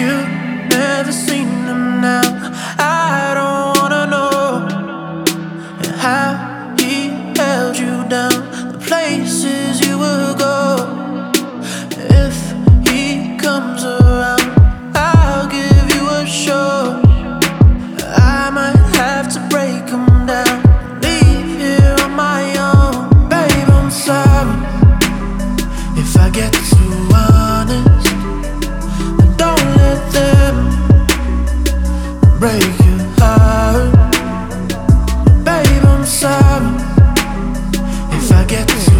you never seen him now. I don't wanna know how he held you down, the places you would go. If he comes around, I'll give you a show. I might have to break him down, leave here on my own. Babe, I'm sorry if I get too honest, and don't let them break your heart. Babe, I'm sorry if I get too